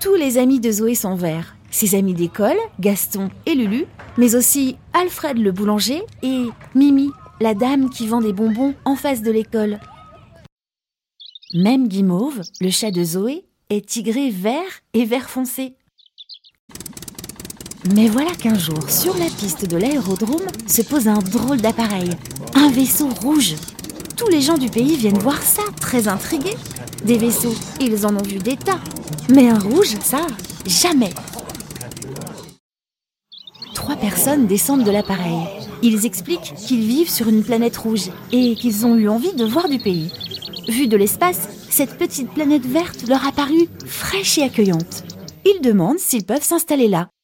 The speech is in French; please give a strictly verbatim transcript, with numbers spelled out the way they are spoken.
Tous les amis de Zoé sont verts. Ses amis d'école, Gaston et Lulu, mais aussi Alfred le boulanger et Mimi, la dame qui vend des bonbons en face de l'école. Même Guimauve, le chat de Zoé, est tigré vert et vert foncé. Mais voilà qu'un jour, sur la piste de l'aérodrome, se pose un drôle d'appareil, un vaisseau rouge. Tous les gens du pays viennent voir ça, très intrigués. Des vaisseaux, ils en ont vu des tas. Mais un rouge, ça, jamais. Trois personnes descendent de l'appareil. Ils expliquent qu'ils vivent sur une planète rouge et qu'ils ont eu envie de voir du pays. Vue de l'espace, cette petite planète verte leur a paru fraîche et accueillante. Ils demandent s'ils peuvent s'installer là.